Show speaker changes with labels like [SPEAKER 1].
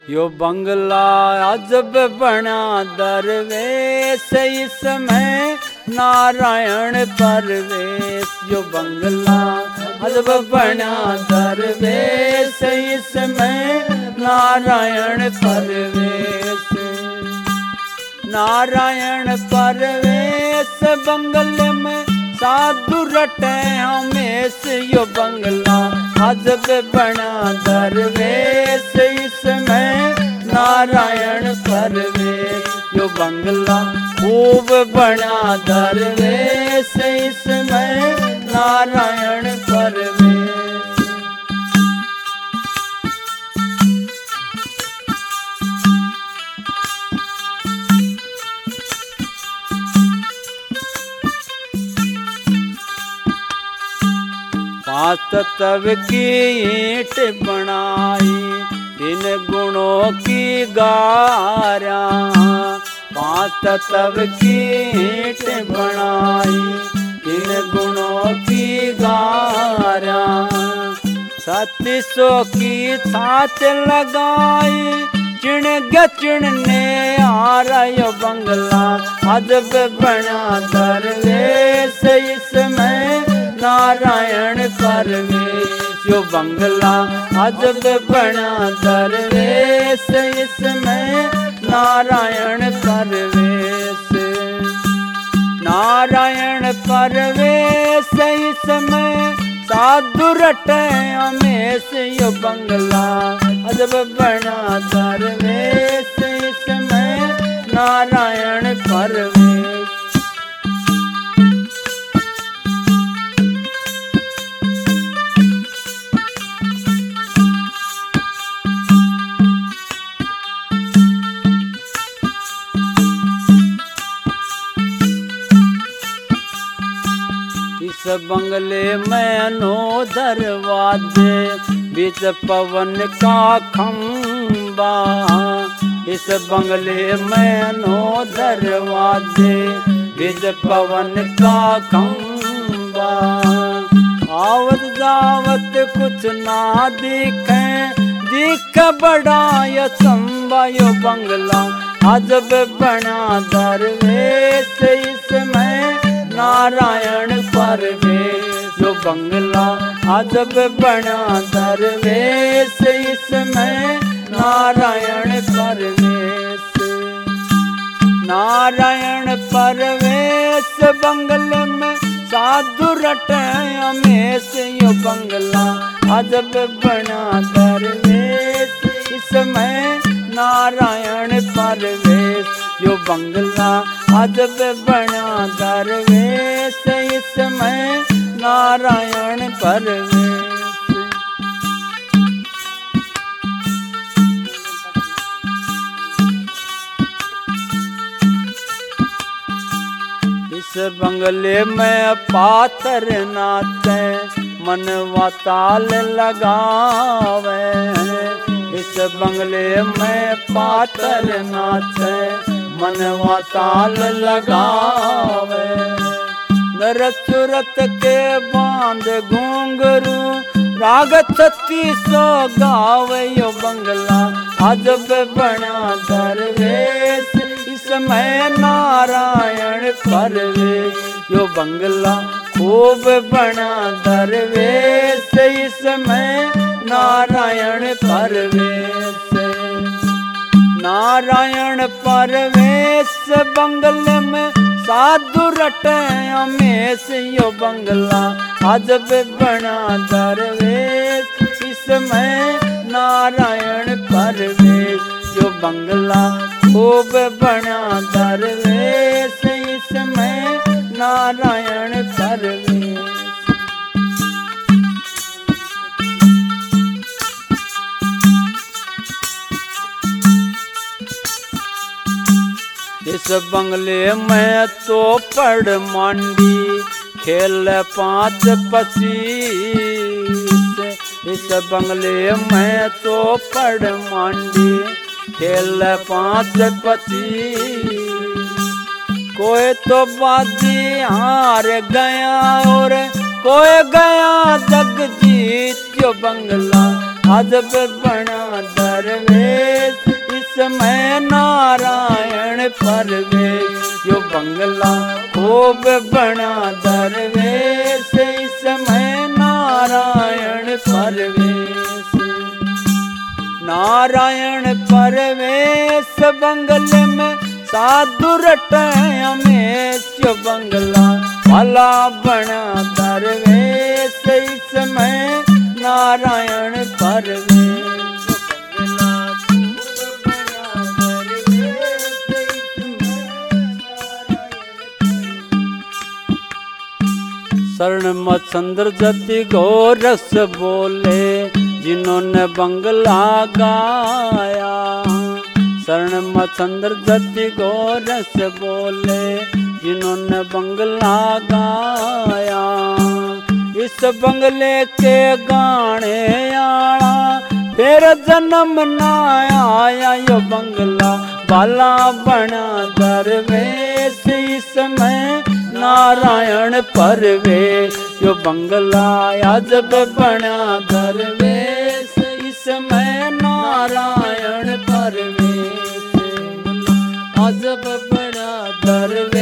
[SPEAKER 1] यो बंगला अजब बना दरवेश, इसमें नारायण परवेश। यो बंगला अजब बना दरवेश, इसमें नारायण परवेश। नारायण परवेश बंगले में साधु रटे हमेश। यो बंगला अजब बना दरवेश, इसमें नारायण परवेश। यो बंगला खूब बना दरवेश, इसमें नारायण परवेश। पांच तत्व की ईंट बनाई, इन गुणों की गारा। पांच तत्व की ईंट बनाई, इन गुणों की गारा। 3700 की छात लगाई, चिण ग चिणने आ रहा यो बंगला अजब बना दरवेश, इसमें नारायण परवेश। यो बंगला अजब बना दरवेश, इसमें नारायण परवेश। नारायण परवेश इसमें साधु रटे हमेश। यो बंगला अजब बना दरवेश, इसमें नारायण परवेश। इस बंगले में 9 दरवाजे, बीच पवन का खंबा। इस बंगले में 9 दरवाजे, बीच पवन का खंबा। आवत जावत कुछ ना दिखे, दिख बड़ा ये संबा। यो बंगला अजब बना दरवेश, इसमें नारायण परवेश। जो बंगला अजब बना दरवेश, इसमें नारायण परवेश। नारायण परवेश बंगले में साधु रटे हमेश। यो बंगला अजब बना दरवेश, इसमें नारायण परवेश। यो बंगला अजब बना दरवेश, इसमें नारायण परवेश। इस बंगले में पातर नाचे, मनवा ताल लगावे। इस बंगले में पातर नाचे, मनवा ताल लगावे। नर सूरत के बांध घूंघरू, राग 3600 गावे। यो बंगला अजब बना दरवेश, इसमें नारायण परवेश। यो बंगला खूब बना दरवेश, इसमें नारायण परवेश। नारायण परवेश बंगले में साधु रटे हमेश। यो बंगला अजब बना दरवेश, इसमें नारायण परवेश। यो बंगला खूब बना दरवेश, इसमें नारायण परवेश। इस बंगले में तो पड़ मांडी, खेल 5 25। इस बंगले में तो पड़ मांडी, खेल 5 25। कोई तो बाजी हार गया और कोई गया जग जीत। यो बंगला अजब बना दरवेश इसमें नारायण परवेश। यो बंगला खूब बना दरवेश इसमें नारायण परवेश। नारायण परवेश बंगले में साधु रटे हमेश। यो बंगला भला बना दरवेश इसमें नारायण परवेश। शरण मचंद्र जति गोरस बोले जिन्होंने बंगला गाया। शरण मचंद्र जति गोरस बोले जिन्होंने बंगला गाया। इस बंगले के गाने आया फिर जन्म ना आया। यो बंगला बाला बना दरवेश इसमें नारायण परवेश। यो बंगला अजब बना दरवेश इसमें नारायण परवेश। अजब बना दरवेश